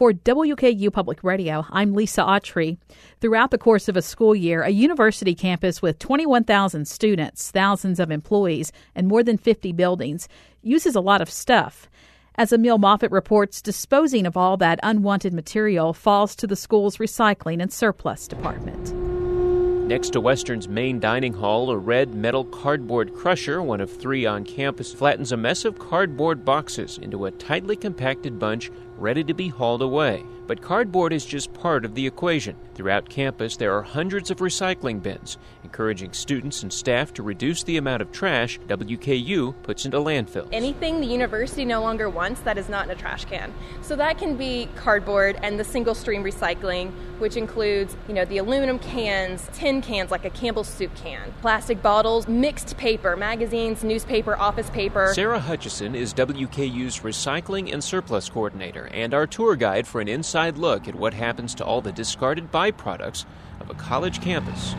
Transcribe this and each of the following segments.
For WKU Public Radio, I'm Lisa Autry. Throughout the course of a school year, a university campus with 21,000 students, thousands of employees, and more than 50 buildings uses a lot of stuff. As Emil Moffitt reports, disposing of all that unwanted material falls to the school's recycling and surplus department. Next to Western's main dining hall, a red metal cardboard crusher, one of 3 on campus, flattens a mess of cardboard boxes into a tightly compacted bunch ready to be hauled away. But cardboard is just part of the equation. Throughout campus, there are hundreds of recycling bins. Encouraging students and staff to reduce the amount of trash WKU puts into landfills. Anything the university no longer wants that is not in a trash can. So that can be cardboard and the single-stream recycling, which includes, the aluminum cans, tin cans like a Campbell's soup can, plastic bottles, mixed paper, magazines, newspaper, office paper. Sarah Hutchison is WKU's recycling and surplus coordinator and our tour guide for an inside look at what happens to all the discarded byproducts of a college campus.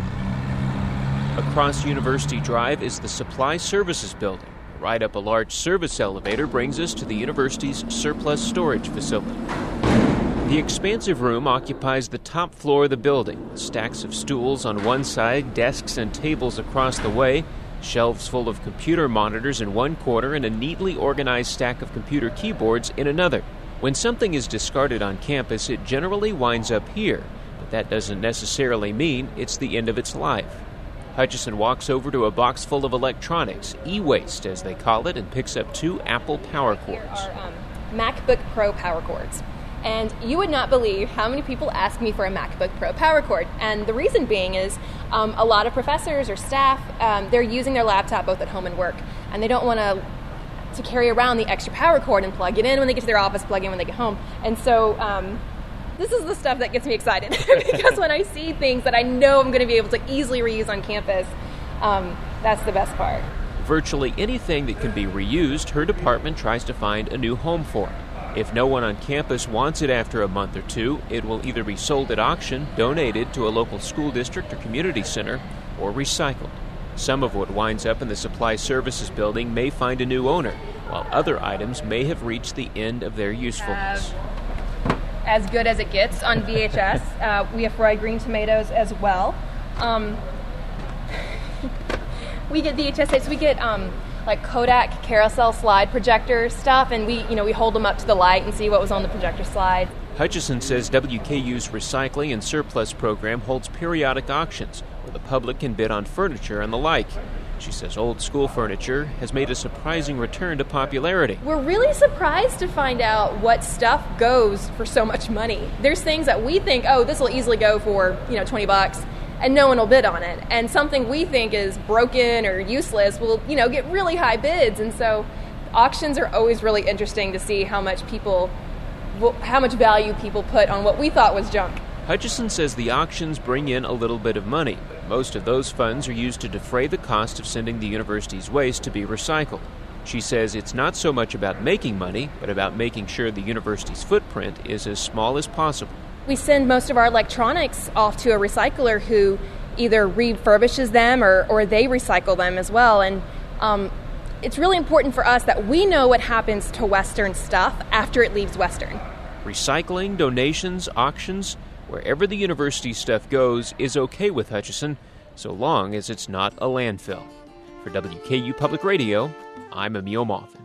Across University Drive is the Supply Services Building. A ride up a large service elevator brings us to the university's surplus storage facility. The expansive room occupies the top floor of the building, with stacks of stools on one side, desks and tables across the way, shelves full of computer monitors in one corner, and a neatly organized stack of computer keyboards in another. When something is discarded on campus, it generally winds up here, but that doesn't necessarily mean it's the end of its life. Hutchison walks over to a box full of electronics, e-waste as they call it, and picks up 2 Apple power cords. Here are MacBook Pro power cords. And you would not believe how many people ask me for a MacBook Pro power cord. And the reason being is a lot of professors or staff, they're using their laptop both at home and work, and they don't want to carry around the extra power cord and plug it in when they get to their office, plug in when they get home. And so this is the stuff that gets me excited because when I see things that I know I'm going to be able to easily reuse on campus, that's the best part. Virtually anything that can be reused, her department tries to find a new home for it. If no one on campus wants it after a month or 2, it will either be sold at auction, donated to a local school district or community center, or recycled. Some of what winds up in the Supply Services Building may find a new owner, while other items may have reached the end of their usefulness. As good as it gets on VHS. We have fried green tomatoes as well. We get VHS tapes. We get like Kodak carousel slide projector stuff, and we hold them up to the light and see what was on the projector slide. Hutchison says WKU's recycling and surplus program holds periodic auctions where the public can bid on furniture and the like. She says old school furniture has made a surprising return to popularity. We're really surprised to find out what stuff goes for so much money. There's things that we think, this will easily go for, $20, and no one will bid on it. And something we think is broken or useless will, get really high bids. And so auctions are always really interesting to see how much value people put on what we thought was junk. Hutchison says the auctions bring in a little bit of money, but most of those funds are used to defray the cost of sending the university's waste to be recycled. She says it's not so much about making money, but about making sure the university's footprint is as small as possible. We send most of our electronics off to a recycler who either refurbishes them or they recycle them as well. And it's really important for us that we know what happens to Western stuff after it leaves Western. Recycling, donations, auctions, wherever the university stuff goes is okay with Hutchison, so long as it's not a landfill. For WKU Public Radio, I'm Emil Moffitt.